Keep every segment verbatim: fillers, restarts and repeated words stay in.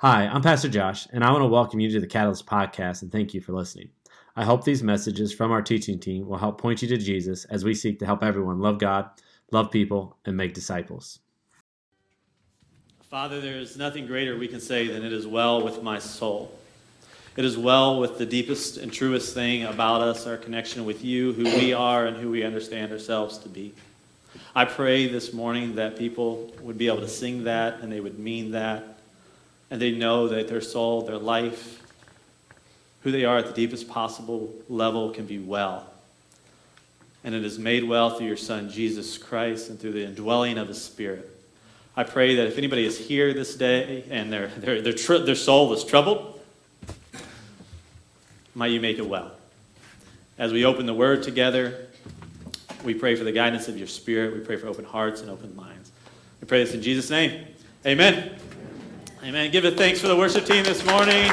Hi, I'm Pastor Josh, and I want to welcome you to the Catalyst Podcast and thank you for listening. I hope these messages from our teaching team will help point you to Jesus as we seek to help everyone love God, love people, and make disciples. Father, there is nothing greater we can say than it is well with my soul. It is well with the deepest and truest thing about us, our connection with you, who we are, and who we understand ourselves to be. I pray this morning that people would be able to sing that, and they would mean that, and they know that their soul, their life, who they are at the deepest possible level can be well. And it is made well through your Son, Jesus Christ, and through the indwelling of his Spirit. I pray that if anybody is here this day and their, their, their, tr- their soul is troubled, might you make it well. As we open the Word together, we pray for the guidance of your Spirit. We pray for open hearts and open minds. We pray this in Jesus' name. Amen. Amen. Give it thanks for the worship team this morning.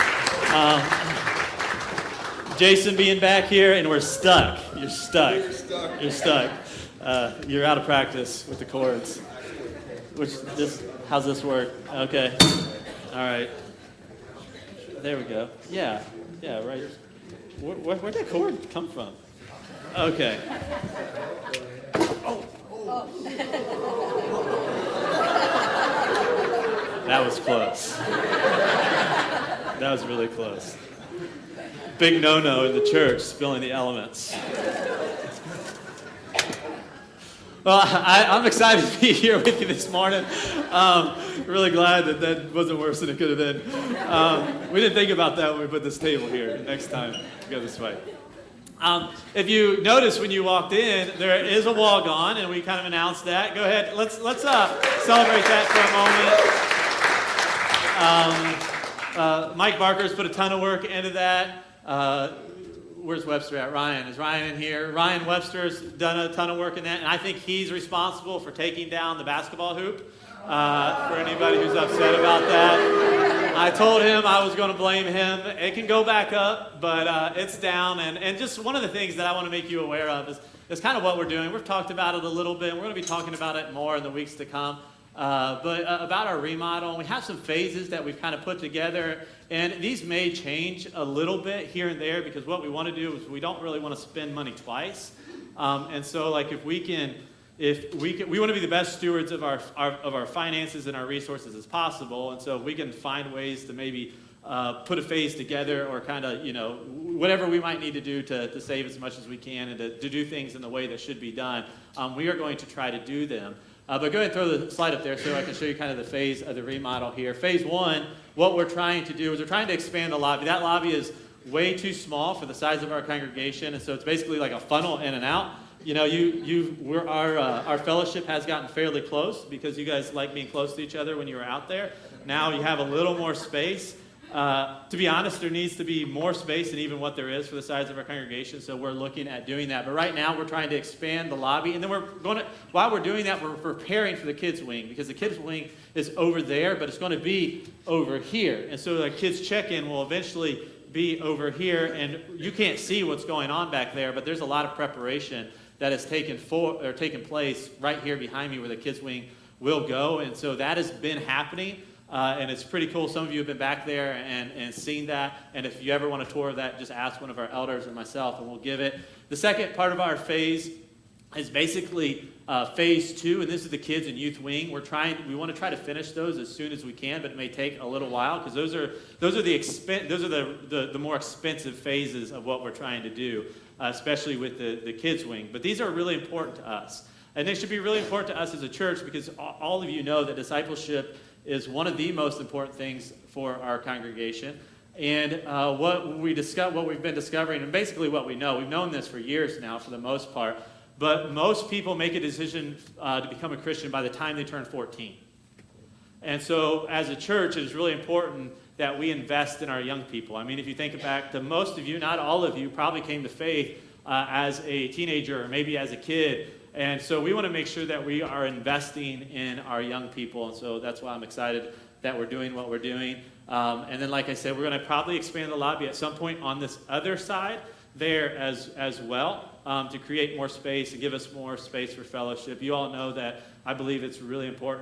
Uh, Jason being back here, and we're stuck. You're stuck. You're stuck. You're stuck. Uh, you're out of practice with the chords. Which this? How's this work? Okay. All right. There we go. Yeah. Yeah. Right. Where, where, where'd that chord come from? Okay. Oh. That was close. That was really close. Big no-no in the church, spilling the elements. Well, I, I'm excited to be here with you this morning. Um, really glad that that wasn't worse than it could have been. Um, we didn't think about that when we put this table here. Next time, go this way. Um, if you notice when you walked in, there is a wall gone, and we kind of announced that. Go ahead, let's let's uh, celebrate that for a moment. Um, uh, Mike Barker's put a ton of work into that. Uh, where's Webster at? Ryan. Is Ryan in here? Ryan Webster's done a ton of work in that, and I think he's responsible for taking down the basketball hoop. Uh, for anybody who's upset about that, I told him I was going to blame him. It can go back up, but uh, it's down. And, and just one of the things that I want to make you aware of is, is kind of what we're doing. We've talked about it a little bit. We're going to be talking about it more in the weeks to come. Uh, but uh, about our remodel, we have some phases that we've kind of put together, and these may change a little bit here and there because what we want to do is we don't really want to spend money twice. Um, and so, like, if we can, if we can, we want to be the best stewards of our, our of our finances and our resources as possible. And so, if we can find ways to maybe uh, put a phase together, or kind of, you know, whatever we might need to do to, to save as much as we can and to, to do things in the way that should be done, um, we are going to try to do them. Uh, but go ahead and throw the slide up there so I can show you kind of the phase of the remodel here. Phase one, what we're trying to do is we're trying to expand the lobby. That lobby is way too small for the size of our congregation, and so it's basically like a funnel in and out. You know, you you we're, our uh, our fellowship has gotten fairly close because you guys like being close to each other when you were out there. Now you have a little more space. Uh, to be honest, there needs to be more space than even what there is for the size of our congregation, so we're looking at doing that. But right now, we're trying to expand the lobby, and then we're going to, while we're doing that, we're preparing for the kids' wing, because the kids' wing is over there, but it's going to be over here. And so the kids' check-in will eventually be over here, and you can't see what's going on back there, but there's a lot of preparation that has taken for or taken place right here behind me where the kids' wing will go, and so that has been happening. Uh, and it's pretty cool. Some of you have been back there and, and seen that. And if you ever want a tour of that, just ask one of our elders or myself, and we'll give it. The second part of our phase is basically uh, phase two, and this is the kids and youth wing. We're trying. We want to try to finish those as soon as we can, but it may take a little while because those are those are the expen- those are the, the the more expensive phases of what we're trying to do, uh, especially with the the kids wing. But these are really important to us, and they should be really important to us as a church because all of you know that discipleship is one of the most important things for our congregation. And uh, what we discuss, what we've been discovering, and basically what we know, we've known this for years now for the most part, but most people make a decision uh, to become a Christian by the time they turn fourteen. And so as a church, it is really important that we invest in our young people. I mean, if you think back to most of you, not all of you, probably came to faith uh, as a teenager or maybe as a kid. And so we want to make sure that we are investing in our young people. And so that's why I'm excited that we're doing what we're doing. Um, and then, like I said, we're going to probably expand the lobby at some point on this other side there as, as well um, to create more space and give us more space for fellowship. You all know that I believe it's really important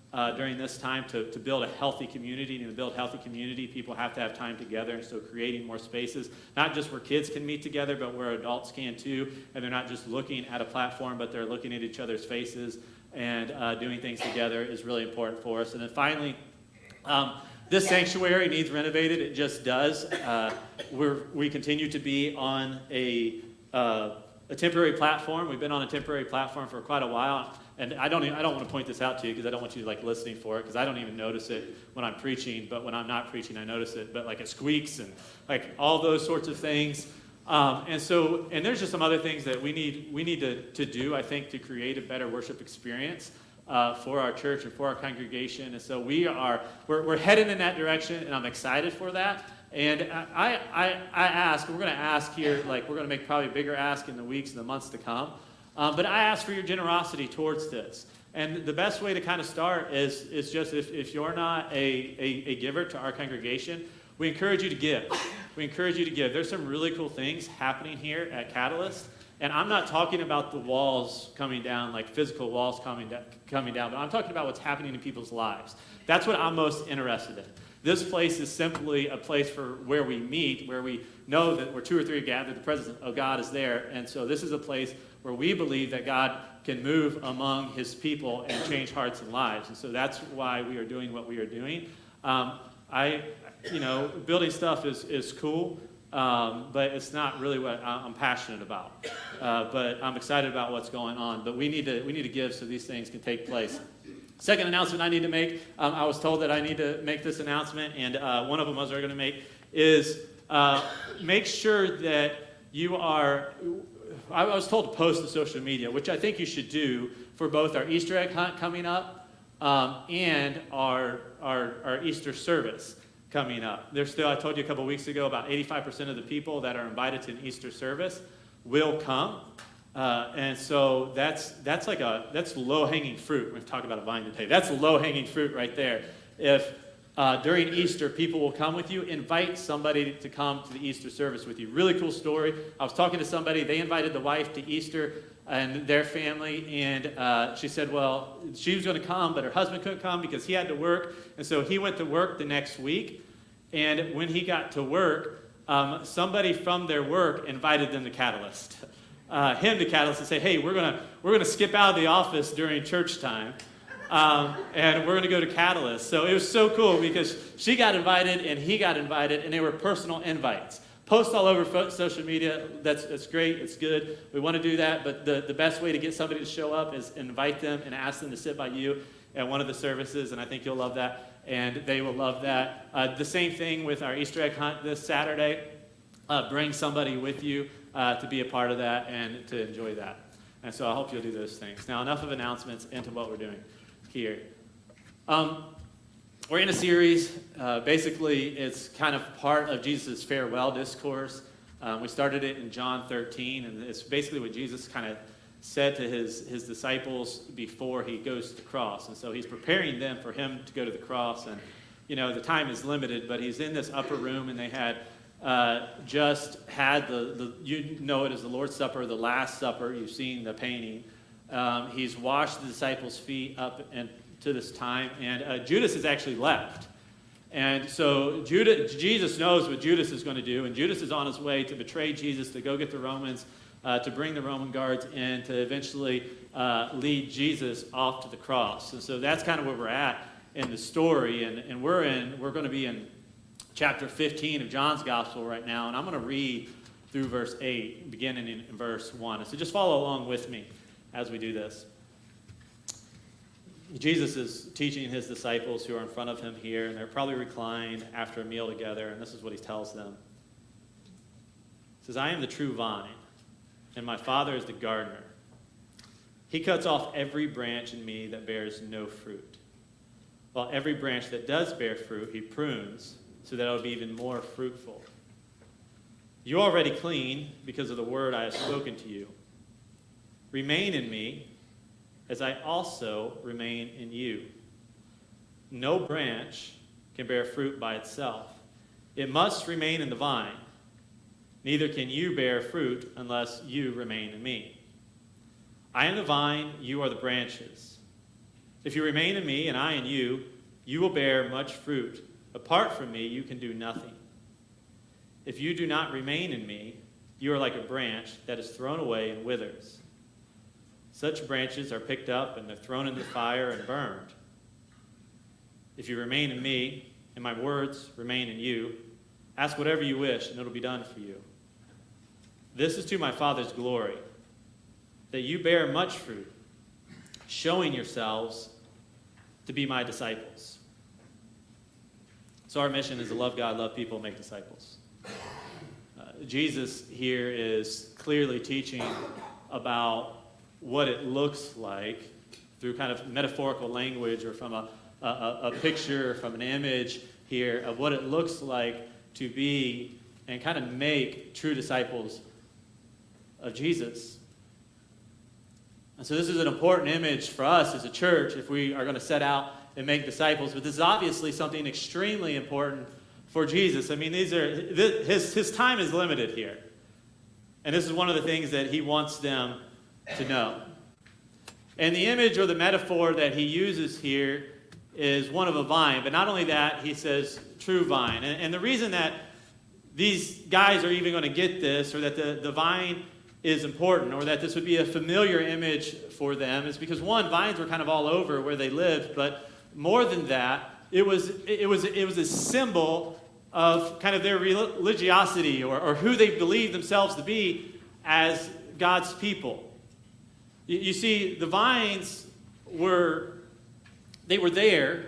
uh, during this time to, to build a healthy community. And to build healthy community, people have to have time together. And so creating more spaces, not just where kids can meet together, but where adults can too. And they're not just looking at a platform, but they're looking at each other's faces and uh, doing things together is really important for us. And then finally, um, this sanctuary needs renovated. It just does. Uh, we're, we continue to be on a, uh, a temporary platform. We've been on a temporary platform for quite a while. And I don't even, I don't want to point this out to you because I don't want you like listening for it because I don't even notice it when I'm preaching. But when I'm not preaching, I notice it. But like it squeaks and like all those sorts of things. Um, and so, and there's just some other things that we need we need to, to do, I think, to create a better worship experience uh, for our church and for our congregation. And so we are, we're, we're headed in that direction, and I'm excited for that. And I, I, I ask, we're going to ask here, like we're going to make probably a bigger ask in the weeks and the months to come. Um, but I ask for your generosity towards this. And the best way to kind of start is, is just if, if you're not a, a, a giver to our congregation, we encourage you to give. We encourage you to give. There's some really cool things happening here at Catalyst. And I'm not talking about the walls coming down, like physical walls coming, da- coming down, but I'm talking about what's happening in people's lives. That's what I'm most interested in. This place is simply a place for where we meet, where we know that where two or three are gathered, the presence of God is there. And so this is a place where we believe that God can move among his people and change hearts and lives. And so that's why we are doing what we are doing. Um, I, you know, building stuff is, is cool, um, but it's not really what I'm passionate about. Uh, but I'm excited about what's going on. But we need to we need to give so these things can take place. Second announcement I need to make, um, I was told that I need to make this announcement, and uh, one of them I was going to make is uh, make sure that you are, I was told to post to social media, which I think you should do for both our Easter egg hunt coming up um, and our, our, our Easter service coming up. There's still, I told you a couple weeks ago, about eighty-five percent of the people that are invited to an Easter service will come. Uh, and so that's that's like a that's low-hanging fruit. We've talked about a vine today. That's low-hanging fruit right there. If uh, during Easter people will come with you, invite somebody to come to the Easter service with you. Really cool story. I was talking to somebody. They invited the wife to Easter and their family, and uh, she said, well, she was going to come, but her husband couldn't come because he had to work. And so he went to work the next week. And when he got to work, um, somebody from their work invited them to Catalyst. Uh, him to Catalyst and say, hey, we're gonna we're gonna skip out of the office during church time, um, and we're gonna go to Catalyst. So it was so cool because she got invited and he got invited, and they were personal invites. Post all over fo- social media. That's that's great. It's good. We want to do that, but the, the best way to get somebody to show up is invite them and ask them to sit by you at one of the services, and I think you'll love that, and they will love that. Uh, the same thing with our Easter egg hunt this Saturday. Uh, bring somebody with you. Uh, to be a part of that and to enjoy that. And so I hope you'll do those things. Now, enough of announcements into what we're doing here. Um, we're in a series. Uh, basically, it's kind of part of Jesus' farewell discourse. Um, we started it in John thirteen, and it's basically what Jesus kind of said to his, his disciples before he goes to the cross. And so he's preparing them for him to go to the cross. And, you know, the time is limited, but he's in this upper room, and they had Uh, just had the, the, you know it as the Lord's Supper, the Last Supper. You've seen the painting. Um, he's washed the disciples' feet up and to this time, and uh, Judas has actually left. And so Judas, Jesus knows what Judas is going to do, and Judas is on his way to betray Jesus, to go get the Romans, uh, to bring the Roman guards in, to eventually uh, lead Jesus off to the cross. And so that's kind of where we're at in the story, and, and we're in, we're going to be in chapter fifteen of John's Gospel right now, and I'm going to read through verse eight, beginning in verse one. So just follow along with me as we do this. Jesus is teaching his disciples who are in front of him here, and they're probably reclined after a meal together, and this is what he tells them. He says, I am the true vine, and my Father is the gardener. He cuts off every branch in me that bears no fruit, while every branch that does bear fruit he prunes, so that it will be even more fruitful. You are already clean because of the word I have spoken to you. Remain in me, as I also remain in you. No branch can bear fruit by itself. It must remain in the vine. Neither can you bear fruit unless you remain in me. I am the vine, you are the branches. If you remain in me and I in you, you will bear much fruit. Apart from me, you can do nothing. If you do not remain in me, you are like a branch that is thrown away and withers. Such branches are picked up and they're thrown into the fire and burned. If you remain in me and my words remain in you, ask whatever you wish and it'll be done for you. This is to my Father's glory, that you bear much fruit, showing yourselves to be my disciples. So our mission is to love God, love people, make disciples. Uh, Jesus here is clearly teaching about what it looks like through kind of metaphorical language or from a, a, a picture, from an image here of what it looks like to be and kind of make true disciples of Jesus. And so this is an important image for us as a church if we are going to set out and make disciples. But this is obviously something extremely important for Jesus. I mean, these are his, his time is limited here. And this is one of the things that he wants them to know. And the image or the metaphor that he uses here is one of a vine. But not only that, he says true vine. And, and the reason that these guys are even going to get this, or that the, the vine is important, or that this would be a familiar image for them, is because, one, vines were kind of all over where they lived, but more than that, it was it was it was a symbol of kind of their religiosity, or, or who they believed themselves to be as God's people. You, you see, the vines were they were there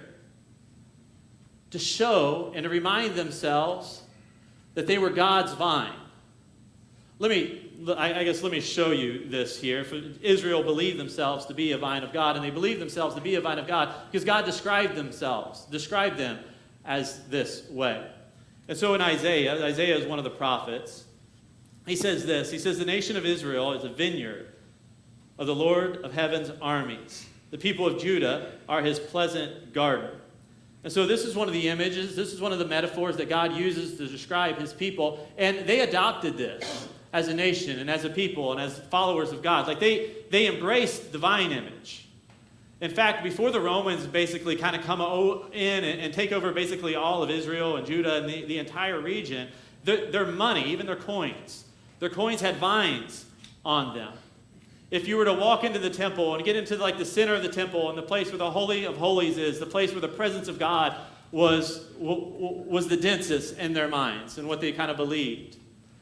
to show and to remind themselves that they were God's vine. Let me I guess let me show you this here. For Israel believed themselves to be a vine of God, and they believed themselves to be a vine of God because God described themselves, described them as this way. And so in Isaiah, Isaiah is one of the prophets, he says this, he says, the nation of Israel is a vineyard of the Lord of heaven's armies. The people of Judah are his pleasant garden. And so this is one of the images, this is one of the metaphors that God uses to describe his people, and they adopted this as a nation and as a people and as followers of God. Like they, they embraced the vine image. In fact, before the Romans basically kind of come in and, and take over basically all of Israel and Judah and the, the entire region, their, their money, even their coins, their coins had vines on them. If you were to walk into the temple and get into like the center of the temple and the place where the Holy of Holies is, the place where the presence of God was, was the densest in their minds and what they kind of believed,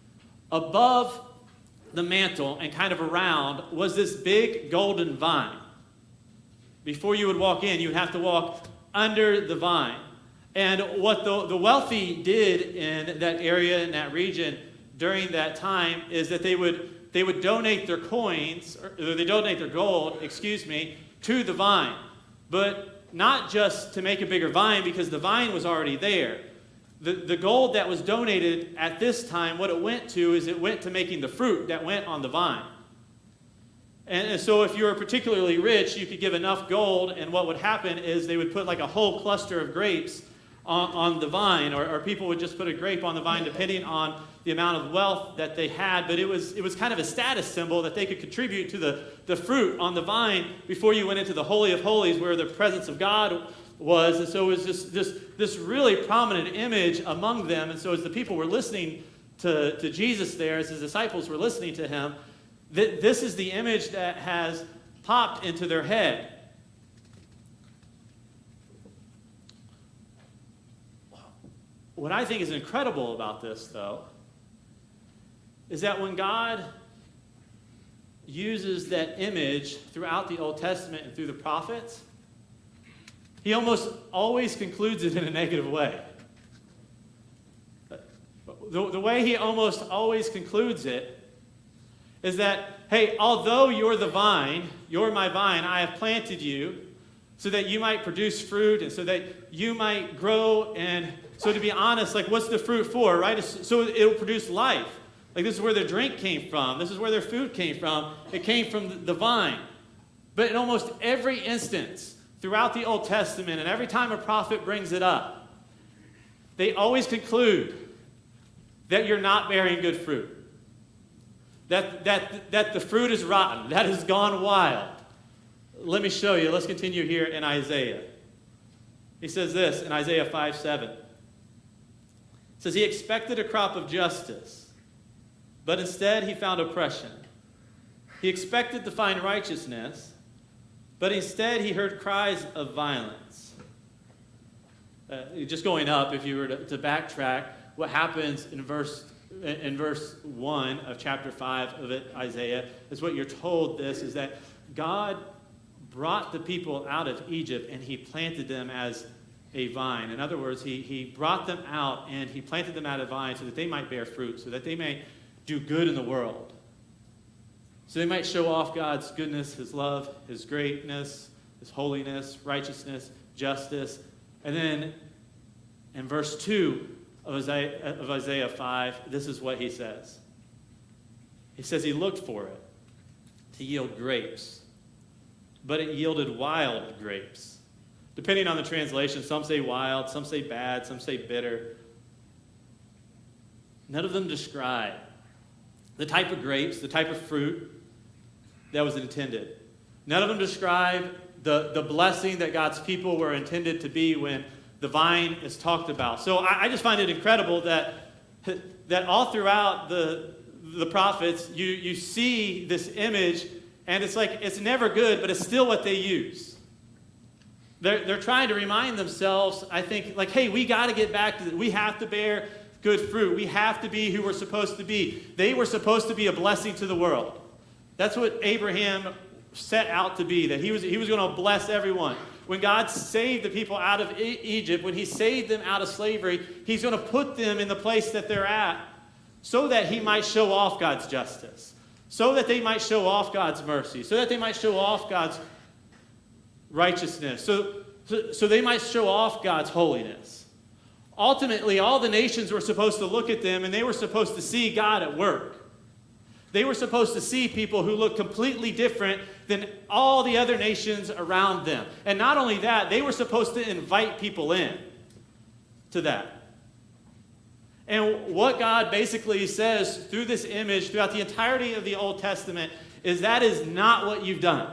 above the mantle and kind of around was this big golden vine. Before you would walk in, you would have to walk under the vine. And what the, the wealthy did in that area, in that region, during that time, is that they would they would donate their coins, or they donate their gold, excuse me, to the vine. But not just to make a bigger vine, because the vine was already there. The, the gold that was donated at this time, what it went to is it went to making the fruit that went on the vine. And, and so if you were particularly rich, you could give enough gold, and what would happen is they would put like a whole cluster of grapes on, on the vine, or, or people would just put a grape on the vine depending on the amount of wealth that they had. But it was it was kind of a status symbol that they could contribute to the, the fruit on the vine before you went into the Holy of Holies where the presence of God was. And so it was just this, this really prominent image among them. And so as the people were listening to, to Jesus there, as his disciples were listening to him, th- this is the image that has popped into their head. What I think is incredible about this, though, is that when God uses that image throughout the Old Testament and through the prophets, he almost always concludes it in a negative way. The, the way he almost always concludes it is that, hey, although you're the vine, you're my vine, I have planted you so that you might produce fruit and so that you might grow. And so to be honest, like, what's the fruit for, right? So it'll produce life. Like, this is where their drink came from. This is where their food came from. It came from the vine. But in almost every instance throughout the Old Testament, and every time a prophet brings it up, they always conclude that you're not bearing good fruit. That, that, that the fruit is rotten. That has gone wild. let me show you. Let's continue here in Isaiah. He says this in Isaiah five seven. It says, he expected a crop of justice, but instead he found oppression. He expected to find righteousness, but instead he heard cries of violence. Uh, just going up, if you were to, to backtrack, what happens in verse in verse one of chapter five of it, Isaiah, is what you're told this, is that God brought the people out of Egypt and he planted them as a vine. In other words, he, he brought them out and he planted them out of vine so that they might bear fruit, so that they may do good in the world. So they might show off God's goodness, his love, his greatness, his holiness, righteousness, justice. And then in verse two of Isaiah, of Isaiah five, this is what he says. He says he looked for it to yield grapes, but it yielded wild grapes. Depending on the translation, some say wild, some say bad, some say bitter. None of them describe the type of grapes, the type of fruit that was intended. None of them describe the, the blessing that God's people were intended to be when the vine is talked about. So I, I just find it incredible that, that all throughout the, the prophets, you, you see this image, and it's like it's never good, but it's still what they use. They're, they're trying to remind themselves, I think, like, hey, we got to get back to it. We have to bear good fruit. We have to be who we're supposed to be. They were supposed to be a blessing to the world. That's what Abraham set out to be, that he was, he was going to bless everyone. When God saved the people out of e- Egypt, when he saved them out of slavery, he's going to put them in the place that they're at so that he might show off God's justice, so that they might show off God's mercy, so that they might show off God's righteousness, so, so, so they might show off God's holiness. Ultimately, all the nations were supposed to look at them, and they were supposed to see God at work. They were supposed to see people who looked completely different than all the other nations around them. And not only that, they were supposed to invite people in to that. And what God basically says through this image, throughout the entirety of the Old Testament, is that is not what you've done.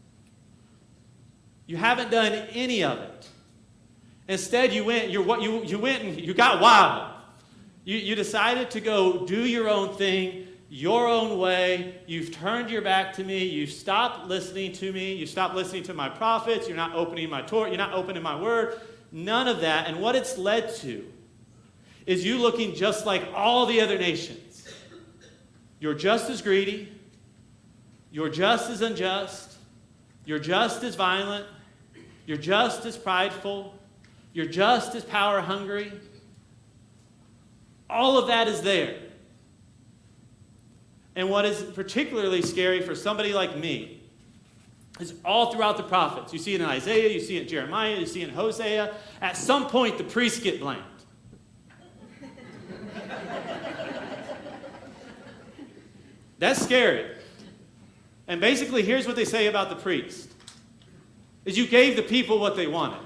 You haven't done any of it. Instead, you went, you're, you, you went and you got wild. You, you decided to go do your own thing, your own way. You've turned your back to me. You've stopped listening to me. You stopped listening to my prophets. You're not opening my Torah. You're not opening my word. None of that. And what it's led to is you looking just like all the other nations. You're just as greedy. You're just as unjust. You're just as violent. You're just as prideful. You're just as power hungry. All of that is there. And what is particularly scary for somebody like me is all throughout the prophets. You see it in Isaiah, you see it in Jeremiah, you see it in Hosea. At some point, the priests get blamed. That's scary. And basically, here's what they say about the priest. Is you gave the people what they wanted.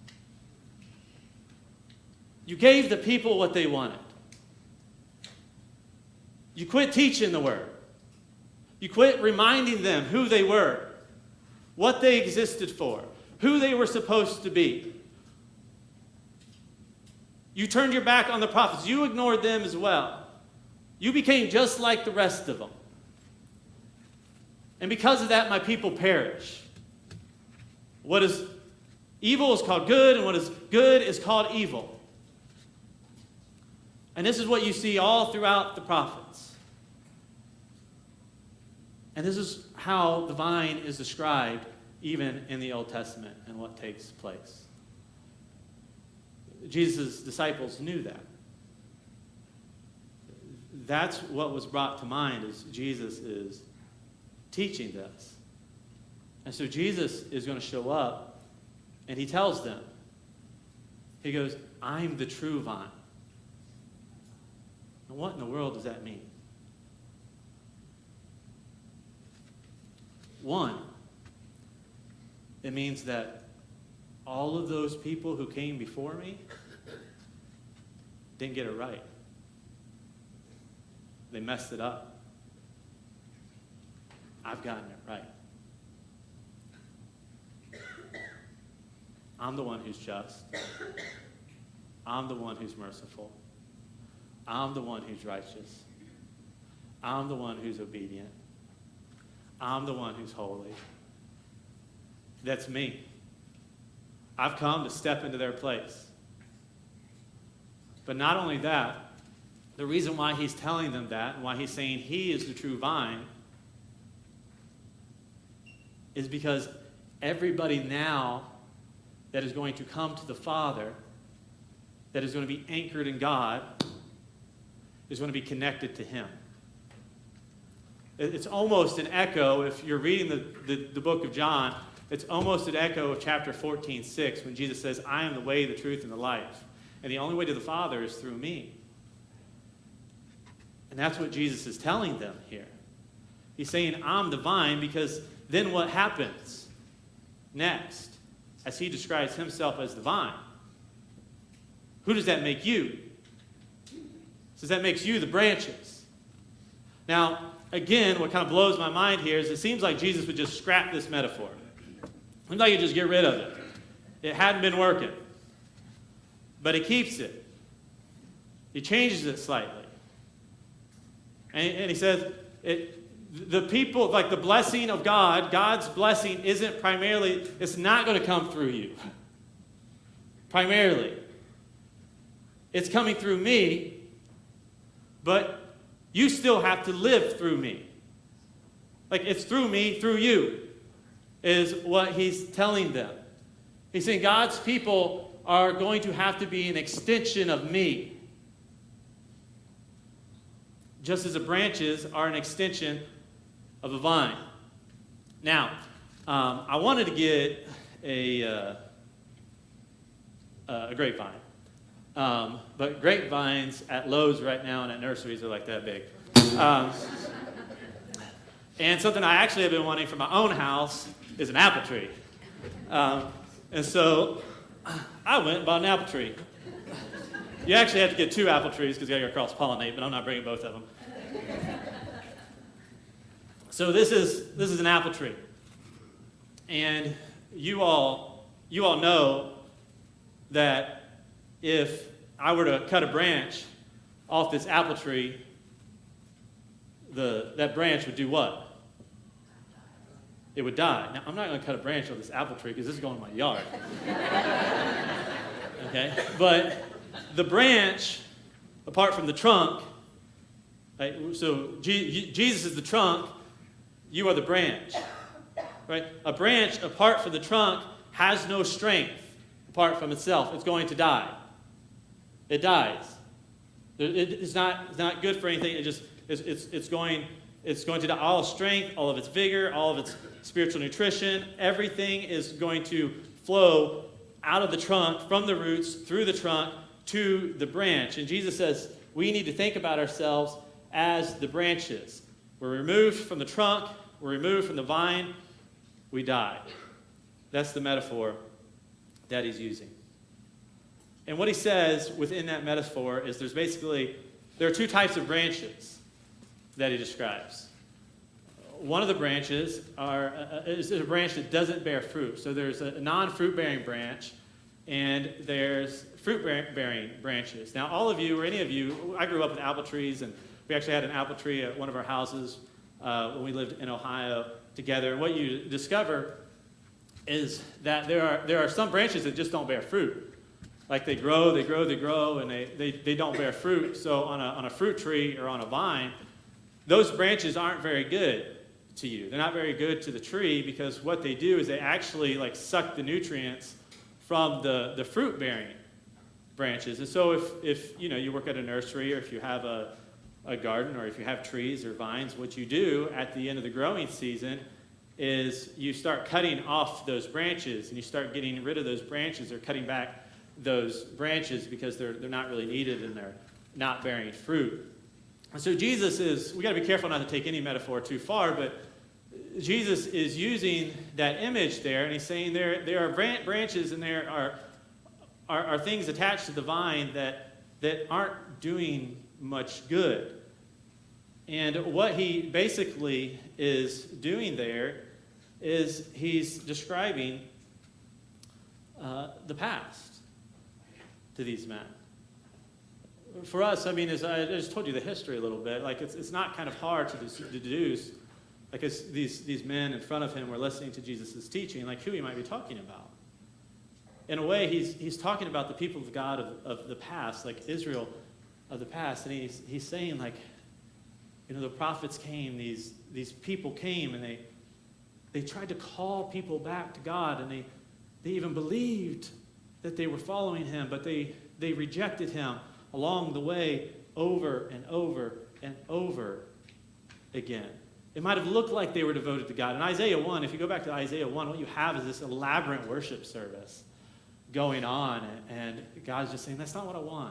You gave the people what they wanted. You quit teaching the word. You quit reminding them who they were, what they existed for, who they were supposed to be. You turned your back on the prophets. You ignored them as well. You became just like the rest of them. And because of that, my people perish. What is evil is called good, and what is good is called evil. And this is what you see all throughout the prophets. And this is how the vine is described even in the Old Testament and what takes place. Jesus' disciples knew that. That's what was brought to mind as Jesus is teaching this. And so Jesus is going to show up, and he tells them, he goes, I'm the true vine. And what in the world does that mean? One, it means that all of those people who came before me didn't get it right. They messed it up. I've gotten it right. I'm the one who's just. I'm the one who's merciful. I'm the one who's righteous. I'm the one who's obedient. I'm the one who's holy. That's me. I've come to step into their place. But not only that, the reason why he's telling them that and why he's saying he is the true vine is because everybody now that is going to come to the Father, that is going to be anchored in God, is going to be connected to him. It's almost an echo, if you're reading the, the, the book of John, it's almost an echo of chapter fourteen, six, when Jesus says, I am the way, the truth, and the life. And the only way to the Father is through me. And that's what Jesus is telling them here. He's saying, I'm the vine, because then what happens next, as he describes himself as the vine? Who does that make you? Says that makes you the branches. Now, again, what kind of blows my mind here is it seems like Jesus would just scrap this metaphor. It seems like he'd just get rid of it. It hadn't been working. But he keeps it. He changes it slightly. And, and he says, it, the people, like the blessing of God, God's blessing isn't primarily, it's not going to come through you. Primarily. It's coming through me, but you still have to live through me. Like it's through me, through you, is what he's telling them. He's saying God's people are going to have to be an extension of me. Just as the branches are an extension of a vine. Now, um, I wanted to get a, uh, a grapevine. Um, but grapevines at Lowe's right now and at nurseries are like that big. Um, and something I actually have been wanting for my own house is an apple tree. Um, and so I went and bought an apple tree. You actually have to get two apple trees because you got to go cross-pollinate, but I'm not bringing both of them. So this is this is an apple tree. And you all you all know that if I were to cut a branch off this apple tree, the that branch would do what? It would die. Now, I'm not going to cut a branch off this apple tree because this is going in my yard. Okay? But the branch, apart from the trunk, right, so G- Jesus is the trunk, you are the branch. Right? A branch, apart from the trunk, has no strength apart from itself. It's going to die. It dies. It's not, it's not good for anything. It just it's, it's, it's going it's going to die. All its strength, all of its vigor, all of its spiritual nutrition, everything is going to flow out of the trunk, from the roots, through the trunk, to the branch. And Jesus says we need to think about ourselves as the branches. We're removed from the trunk, we're removed from the vine, we die. That's the metaphor that he's using. And what he says within that metaphor is there's basically, there are two types of branches that he describes. One of the branches are, uh, is a branch that doesn't bear fruit. So there's a non-fruit-bearing branch, and there's fruit-bearing branches. Now, all of you, or any of you, I grew up with apple trees, and we actually had an apple tree at one of our houses uh, when we lived in Ohio together. And what you discover is that there are there are some branches that just don't bear fruit. Like they grow, they grow, they grow, and they, they, they don't bear fruit. So on a, on a fruit tree or on a vine, those branches aren't very good to you. They're not very good to the tree because what they do is they actually like suck the nutrients from the, the fruit-bearing branches. And so if, if you know you work at a nursery or if you have a, a garden or if you have trees or vines, what you do at the end of the growing season is you start cutting off those branches and you start getting rid of those branches or cutting back those branches because they're they're not really needed and they're not bearing fruit. And so Jesus is, we got to be careful not to take any metaphor too far, but Jesus is using that image there, and he's saying there there are branches and there are are, are things attached to the vine that that aren't doing much good. And what he basically is doing there is he's describing uh, the past to these men. For us, I mean, as I just told you the history a little bit, like it's it's not kind of hard to deduce, like as these, these men in front of him were listening to Jesus' teaching, like who he might be talking about. In a way, he's he's talking about the people of God of, of the past, like Israel of the past, and he's he's saying like, you know, the prophets came, these these people came, and they they tried to call people back to God, and they they even believed that they were following him, but they they rejected him along the way over and over and over again. It might have looked like they were devoted to God. In Isaiah one, if you go back to Isaiah one, what you have is this elaborate worship service going on, and God's just saying, that's not what I want.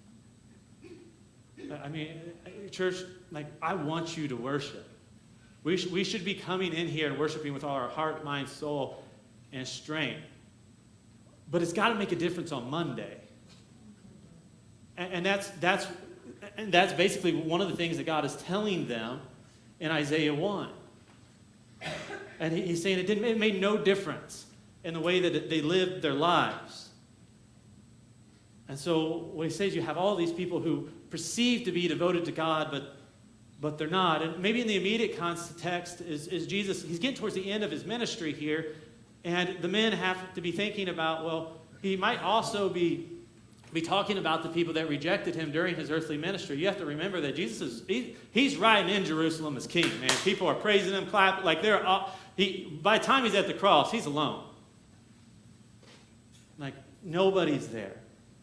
I mean, church, like, I want you to worship. We, sh- we should be coming in here and worshiping with all our heart, mind, soul, and strength. But it's got to make a difference on Monday. And, and that's that's and that's basically one of the things that God is telling them in Isaiah one. And he, he's saying it didn't it made no difference in the way that they lived their lives. And so what he says, you have all these people who perceive to be devoted to God, but but they're not. And maybe in the immediate context is, is Jesus, he's getting towards the end of his ministry here, and the men have to be thinking about, well, he might also be, be talking about the people that rejected him during his earthly ministry. You have to remember that Jesus is, he, he's riding in Jerusalem as king, man. People are praising him, clapping, like they're all, he, by the time he's at the cross, he's alone. Like, nobody's there.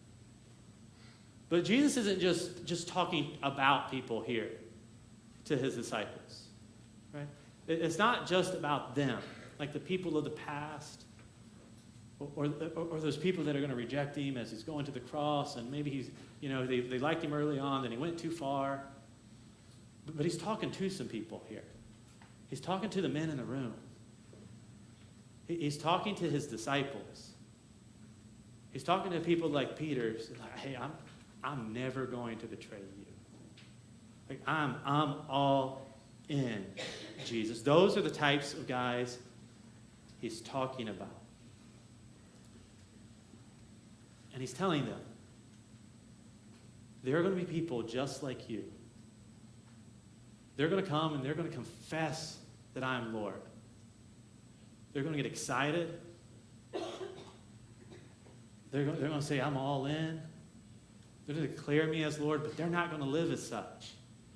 But Jesus isn't just, just talking about people here to his disciples, right? It's not just about them, like the people of the past, or, or, or those people that are going to reject him as he's going to the cross, and maybe he's, you know, they, they liked him early on, then he went too far. But, but he's talking to some people here. He's talking to the men in the room. He, he's talking to his disciples. He's talking to people like Peter, like, hey, I'm I'm never going to betray you. Like, I'm, I'm all in, Jesus. Those are the types of guys he's talking about. And he's telling them, there are going to be people just like you. They're going to come and they're going to confess that I am Lord. They're going to get excited. They're going, they're going to say, I'm all in. They're going to declare me as Lord, but they're not going to live as such.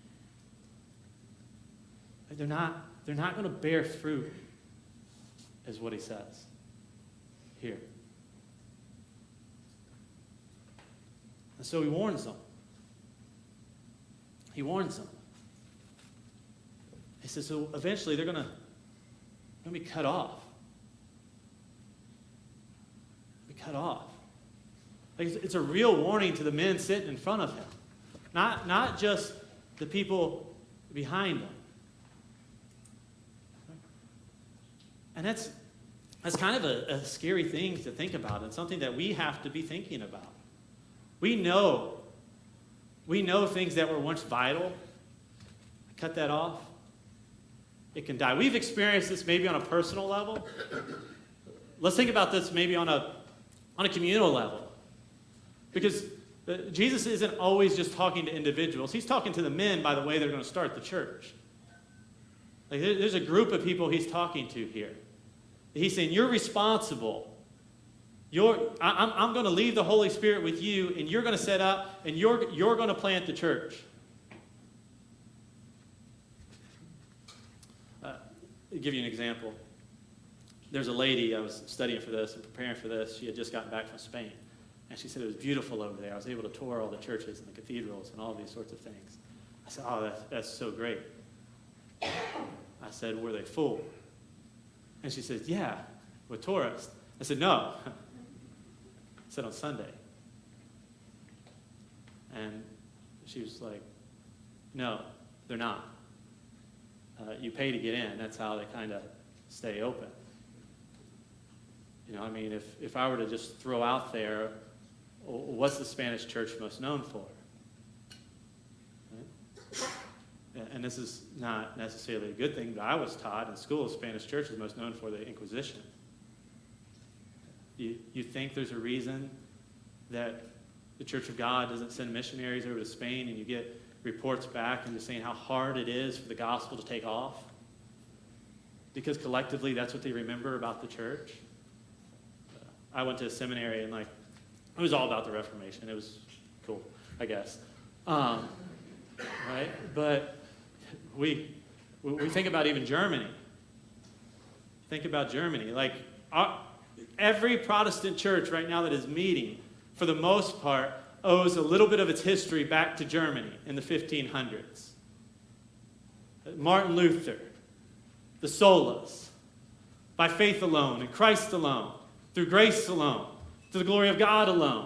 They're not, they're not going to bear fruit, is what he says here. And so he warns them. He warns them. He says, so eventually they're going to, going to be cut off. Be cut off. Like it's a real warning to the men sitting in front of him. Not, not just the people behind him. And that's, that's kind of a, a scary thing to think about, and something that we have to be thinking about. We know, we know things that were once vital. Cut that off, it can die. We've experienced this maybe on a personal level. Let's think about this maybe on a, on a communal level. Because uh, Jesus isn't always just talking to individuals. He's talking to the men, by the way, they're going to start the church. Like there, there's a group of people he's talking to here. He's saying, you're responsible. You're, I, I'm, I'm going to leave the Holy Spirit with you, and you're going to set up, and you're, you're going to plant the church. Uh, I'll give you an example. There's a lady, I was studying for this and preparing for this. She had just gotten back from Spain. And she said it was beautiful over there. I was able to tour all the churches and the cathedrals and all these sorts of things. I said, oh, that's, that's so great. I said, were they full? And she said, yeah, with tourists. I said, no. I said, on Sunday. And she was like, no, they're not. Uh, you pay to get in. That's how they kind of stay open. You know, I mean, if, if I were to just throw out there, what's the Spanish church most known for? Right? And this is not necessarily a good thing, but I was taught in school Spanish church is most known for the Inquisition. You, you think there's a reason that the Church of God doesn't send missionaries over to Spain, and you get reports back and just saying how hard it is for the gospel to take off? Because collectively, that's what they remember about the church. I went to a seminary, and like, it was all about the Reformation. It was cool, I guess. Um, right? But we we think about even Germany. Think about Germany. Like, our, every Protestant church right now that is meeting, for the most part, owes a little bit of its history back to Germany in the fifteen hundreds. Martin Luther, the solas, by faith alone, in Christ alone, through grace alone, to the glory of God alone,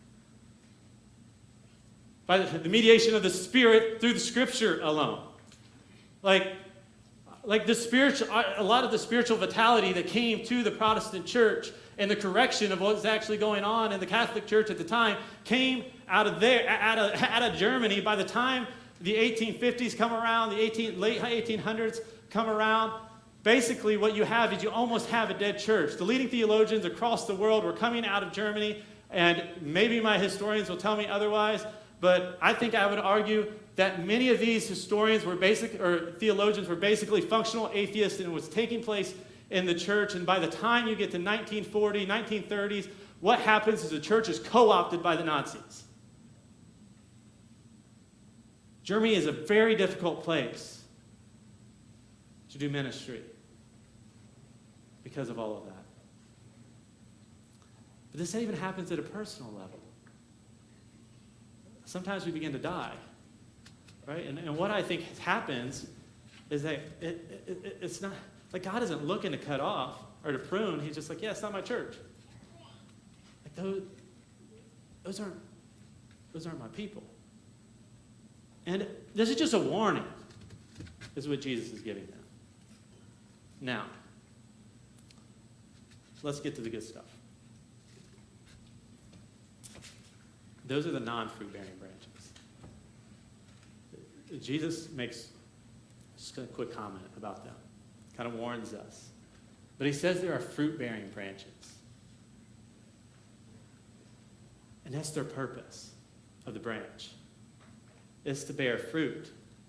by the mediation of the Spirit through the Scripture alone. Like, like the spiritual, a lot of the spiritual vitality that came to the Protestant church and the correction of what was actually going on in the Catholic Church at the time came out of there, out of, out of Germany. By the time the eighteen fifties come around, the eighteen, late eighteen hundreds come around, basically what you have is you almost have a dead church. The leading theologians across the world were coming out of Germany, and maybe my historians will tell me otherwise, but I think I would argue that many of these historians were basic, or theologians were basically functional atheists, and it was taking place in the church. And by the time you get to nineteen forty, nineteen thirties, what happens is the church is co-opted by the Nazis. Germany is a very difficult place to do ministry because of all of that. But this even happens at a personal level. Sometimes we begin to die, right? And, and what I think happens is that it, it, it, it's not, like God isn't looking to cut off or to prune. He's just like, yeah, it's not my church. Like those, those aren't, those aren't my people. And this is just a warning. This is what Jesus is giving them. Now, let's get to the good stuff. Those are the non-fruit bearing branches. Jesus makes just a quick comment about them, kind of warns us. But he says there are fruit bearing branches. And that's their purpose of the branch, is to bear fruit.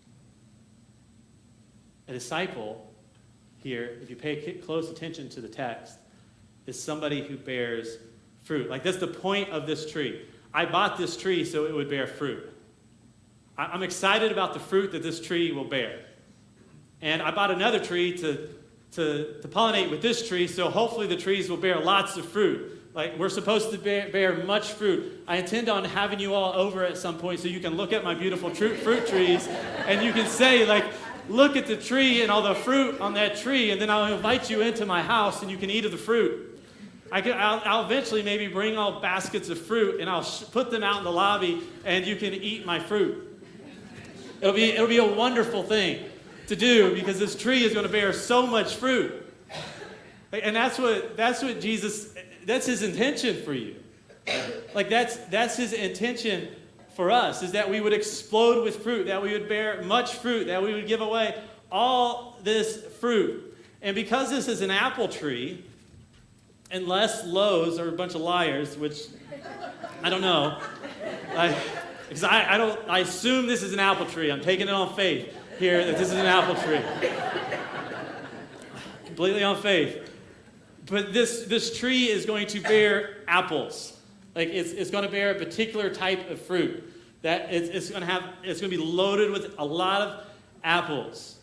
A disciple here, if you pay close attention to the text, is somebody who bears fruit. Like, that's the point of this tree. I bought this tree so it would bear fruit. I'm excited about the fruit that this tree will bear. And I bought another tree to, to, to pollinate with this tree, so hopefully the trees will bear lots of fruit. Like, we're supposed to bear, bear much fruit. I intend on having you all over at some point so you can look at my beautiful tr- fruit trees and you can say, like, look at the tree and all the fruit on that tree, and then I'll invite you into my house and you can eat of the fruit. I can, I'll, I'll eventually maybe bring all baskets of fruit and I'll sh- put them out in the lobby and you can eat my fruit. It'll be, it'll be a wonderful thing to do because this tree is going to bear so much fruit. And that's what, that's what Jesus, that's his intention for you. Like that's, that's his intention for us, is that we would explode with fruit, that we would bear much fruit, that we would give away all this fruit. And because this is an apple tree, unless Lowe's are a bunch of liars, which I don't know. I, because I, I don't. I assume this is an apple tree. I'm taking it on faith here that this is an apple tree. Completely on faith. But this this tree is going to bear apples. Like it's it's going to bear a particular type of fruit. That it's, it's going to have. It's going to be loaded with a lot of apples.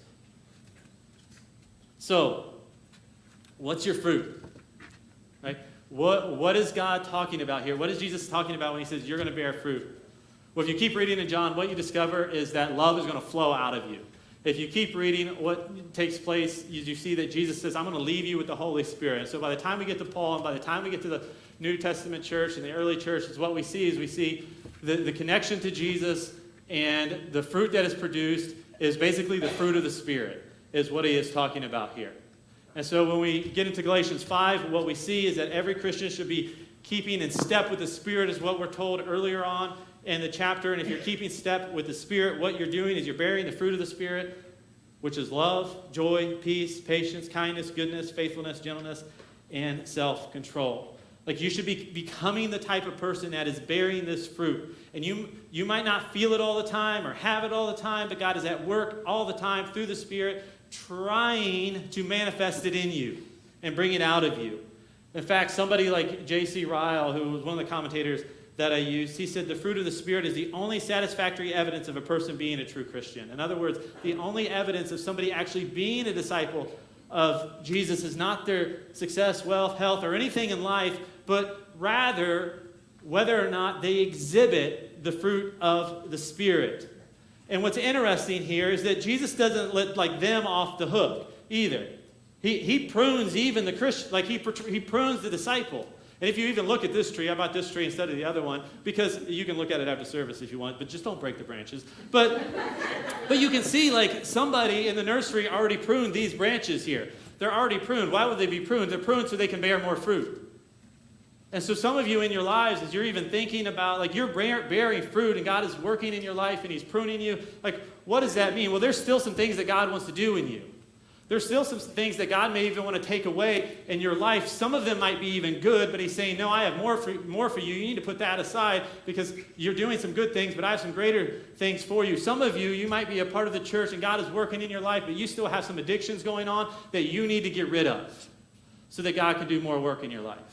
So, what's your fruit? Right? What, what is God talking about here? What is Jesus talking about when he says you're going to bear fruit? Well, if you keep reading in John, what you discover is that love is going to flow out of you. If you keep reading what takes place, you, you see that Jesus says, I'm going to leave you with the Holy Spirit. And so by the time we get to Paul and by the time we get to the New Testament church and the early church, is what we see is we see the, the connection to Jesus, and the fruit that is produced is basically the fruit of the Spirit, is what he is talking about here. And so when we get into Galatians five, what we see is that every Christian should be keeping in step with the Spirit, is what we're told earlier on in the chapter. And if you're keeping step with the Spirit, what you're doing is you're bearing the fruit of the Spirit, which is love, joy, peace, patience, kindness, goodness, faithfulness, gentleness, and self-control. Like you should be becoming the type of person that is bearing this fruit. And you, you might not feel it all the time or have it all the time, but God is at work all the time through the Spirit, trying to manifest it in you and bring it out of you. In fact, somebody like J C Ryle, who was one of the commentators that I used, he said the fruit of the Spirit is the only satisfactory evidence of a person being a true Christian. In other words, the only evidence of somebody actually being a disciple of Jesus is not their success, wealth, health, or anything in life, but rather whether or not they exhibit the fruit of the Spirit. And what's interesting here is that Jesus doesn't let like them off the hook either. He, he prunes even the Christian, like he, he prunes the disciple. And if you even look at this tree, I bought this tree instead of the other one, because you can look at it after service if you want, but just don't break the branches. But, but you can see like somebody in the nursery already pruned these branches here. They're already pruned. Why would they be pruned? They're pruned so they can bear more fruit. And so some of you in your lives, as you're even thinking about, like you're bearing fruit and God is working in your life and he's pruning you, like what does that mean? Well, there's still some things that God wants to do in you. There's still some things that God may even want to take away in your life. Some of them might be even good, but he's saying, no, I have more for, more for you. You need to put that aside because you're doing some good things, but I have some greater things for you. Some of you, you might be a part of the church and God is working in your life, but you still have some addictions going on that you need to get rid of so that God can do more work in your life.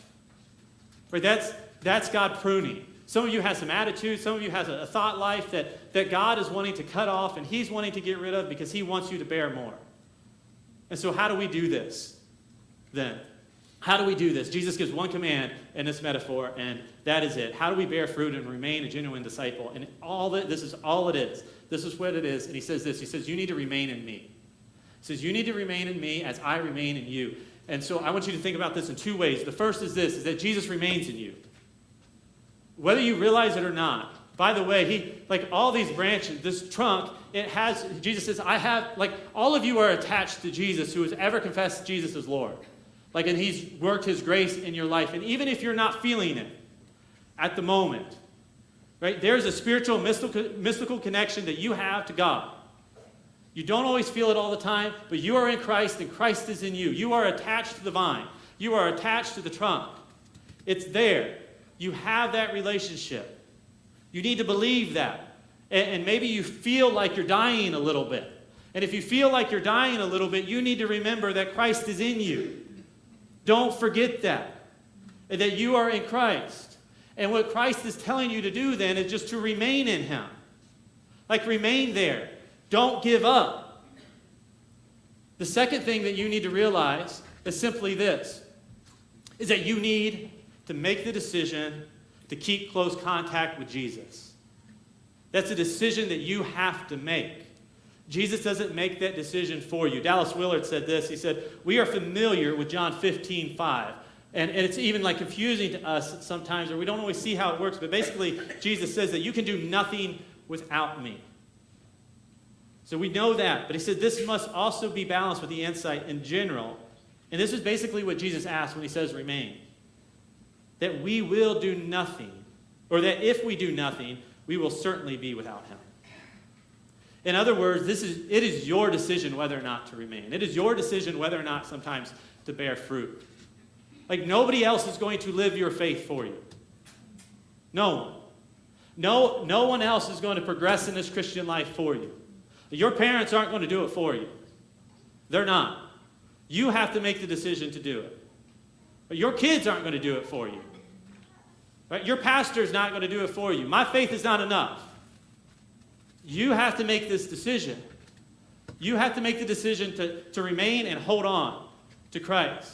Right? That's, that's God pruning. Some of you have some attitudes. Some of you have a, a thought life that, that God is wanting to cut off and he's wanting to get rid of because he wants you to bear more. And so how do we do this then? How do we do this? Jesus gives one command in this metaphor, and that is it. How do we bear fruit and remain a genuine disciple? And all that, this is all it is. This is what it is. And he says this. He says, you need to remain in me. He says, you need to remain in me as I remain in you. And so I want you to think about this in two ways. The first is this, is that Jesus remains in you. Whether you realize it or not. By the way, he, like all these branches, this trunk, it has, Jesus says, I have, like all of you are attached to Jesus who has ever confessed Jesus as Lord. Like, and he's worked his grace in your life. And even if you're not feeling it at the moment, right, there's a spiritual, mystical, mystical connection that you have to God. You don't always feel it all the time, but you are in Christ and Christ is in you. You are attached to the vine. You are attached to the trunk. It's there. You have that relationship. You need to believe that. And, and maybe you feel like you're dying a little bit. And if you feel like you're dying a little bit, you need to remember that Christ is in you. Don't forget that. And that you are in Christ. And what Christ is telling you to do then is just to remain in him. Like remain there. Don't give up. The second thing that you need to realize is simply this, is that you need to make the decision to keep close contact with Jesus. That's a decision that you have to make. Jesus doesn't make that decision for you. Dallas Willard said this. He said, we are familiar with John fifteen five. And, and it's even like confusing to us sometimes, or we don't always see how it works. But basically, Jesus says that you can do nothing without me. So we know that. But he said this must also be balanced with the insight in general. And this is basically what Jesus asked when he says remain. That we will do nothing, or that if we do nothing, we will certainly be without him. In other words, this is it is your decision whether or not to remain. It is your decision whether or not sometimes to bear fruit. Like nobody else is going to live your faith for you. No one. No, no one else is going to progress in this Christian life for you. Your parents aren't going to do it for you. They're not. You have to make the decision to do it. But your kids aren't going to do it for you. Right? Your pastor is not going to do it for you. My faith is not enough. You have to make this decision. You have to make the decision to, to remain and hold on to Christ.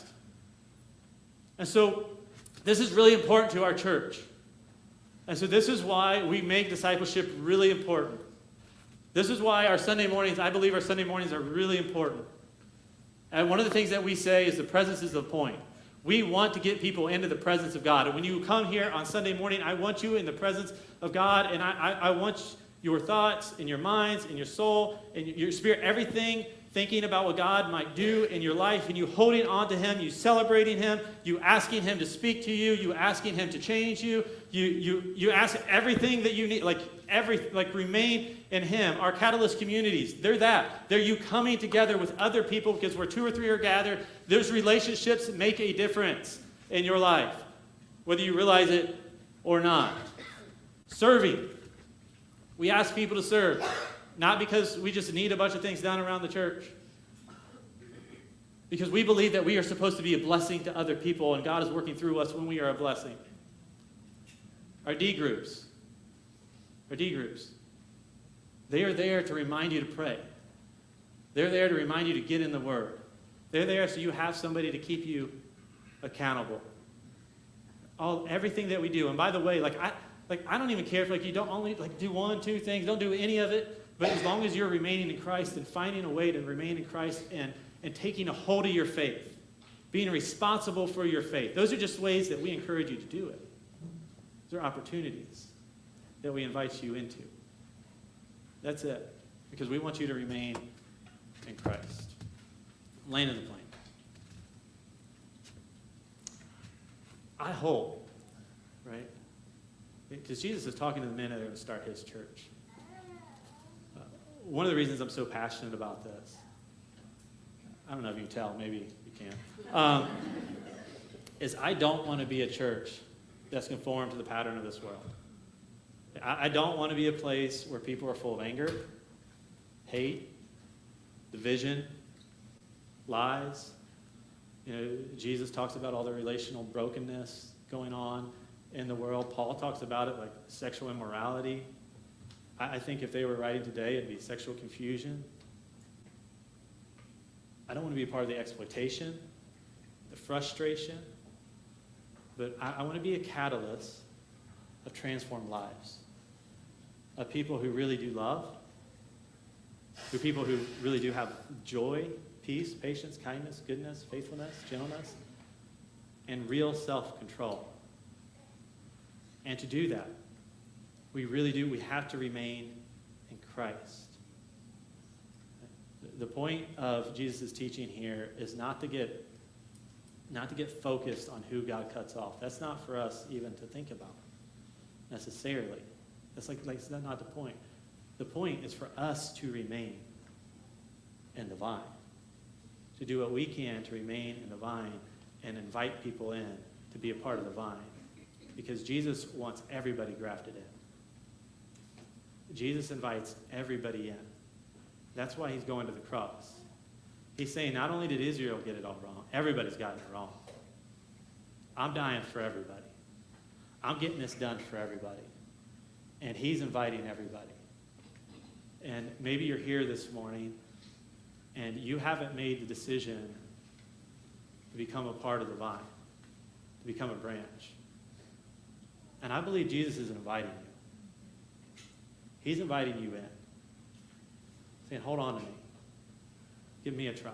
And so this is really important to our church. And so this is why we make discipleship really important. This is why our Sunday mornings, I believe our Sunday mornings are really important. And one of the things that we say is the presence is the point. We want to get people into the presence of God. And when you come here on Sunday morning, I want you in the presence of God. And I, I, I want your thoughts and your minds and your soul and your spirit, everything, thinking about what God might do in your life. And you holding on to him, you celebrating him, you asking him to speak to you, you asking him to change you. You, you, you ask everything that you need, like every, like remain in him. Our Catalyst communities, they're that. They're you coming together with other people because where two or three are gathered, those relationships make a difference in your life. whether you realize it or not. Serving. We ask people to serve, not because we just need a bunch of things done around the church, because we believe that we are supposed to be a blessing to other people, and God is working through us when we are a blessing. Our D groups, our D groups, they are there to remind you to pray. They're there to remind you to get in the Word. They're there so you have somebody to keep you accountable. All everything that we do, and by the way, like I, like I don't even care if like you don't only like do one, two things, don't do any of it. But as long as you're remaining in Christ and finding a way to remain in Christ and and taking a hold of your faith, being responsible for your faith, those are just ways that we encourage you to do it. Those are opportunities that we invite you into. That's it, because we want you to remain in Christ. Land of the plane. I hope, right? Because Jesus is talking to the men that are going to start his church. Uh, one of the reasons I'm so passionate about this, I don't know if you can tell, maybe you can, um, is I don't want to be a church that's conformed to the pattern of this world. I, I don't want to be a place where people are full of anger, hate, division, lies. You know, Jesus talks about all the relational brokenness going on in the world. Paul talks about it like sexual immorality. I, I think if they were writing today, it'd be sexual confusion. I don't want to be a part of the exploitation, the frustration, but I, I want to be a catalyst of transformed lives, of people who really do love, who people who really do have joy, peace, patience, kindness, goodness, faithfulness, gentleness, and real self-control. And to do that, we really do, we have to remain in Christ. The point of Jesus' teaching here is not to get, not to get focused on who God cuts off. That's not for us even to think about necessarily. That's like, like that's not the point. The point is for us to remain in the vine, to do what we can to remain in the vine and invite people in to be a part of the vine, because Jesus wants everybody grafted in. Jesus invites everybody in. That's why he's going to the cross. He's saying not only did Israel get it all wrong, everybody's gotten it wrong. I'm dying for everybody. I'm getting this done for everybody. And he's inviting everybody. And maybe you're here this morning and you haven't made the decision to become a part of the vine, to become a branch. And I believe Jesus is inviting you. He's inviting you in, saying, hold on to me. Give me a try.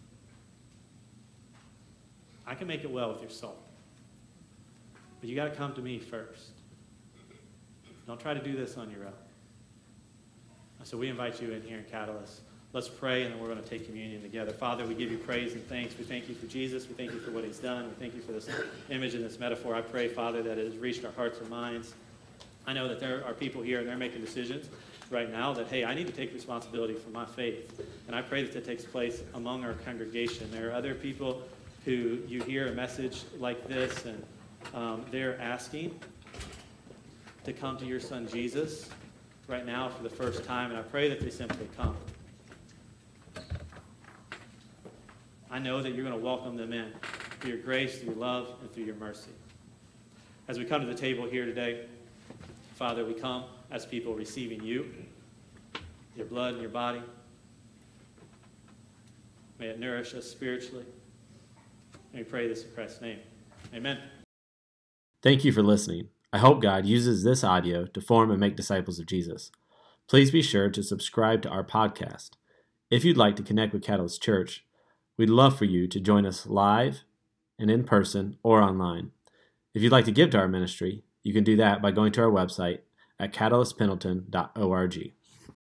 I can make it well with your soul. But you got to come to me first. Don't try to do this on your own. So we invite you in here in Catalyst. Let's pray, and then we're going to take communion together. Father, we give you praise and thanks. We thank you for Jesus. We thank you for what he's done. We thank you for this image and this metaphor. I pray, Father, that it has reached our hearts and minds. I know that there are people here, and they're making decisions right now that, hey, I need to take responsibility for my faith. And I pray that that takes place among our congregation. There are other people who you hear a message like this, and um, they're asking to come to your son Jesus right now for the first time, and I pray that they simply come. I know that you're going to welcome them in through your grace, through your love, and through your mercy. As we come to the table here today, Father, we come as people receiving you, your blood and your body. May it nourish us spiritually. And we pray this in Christ's name. Amen. Thank you for listening. I hope God uses this audio to form and make disciples of Jesus. Please be sure to subscribe to our podcast. If you'd like to connect with Catalyst Church, we'd love for you to join us live and in person or online. If you'd like to give to our ministry, you can do that by going to our website at catalyst pendleton dot org.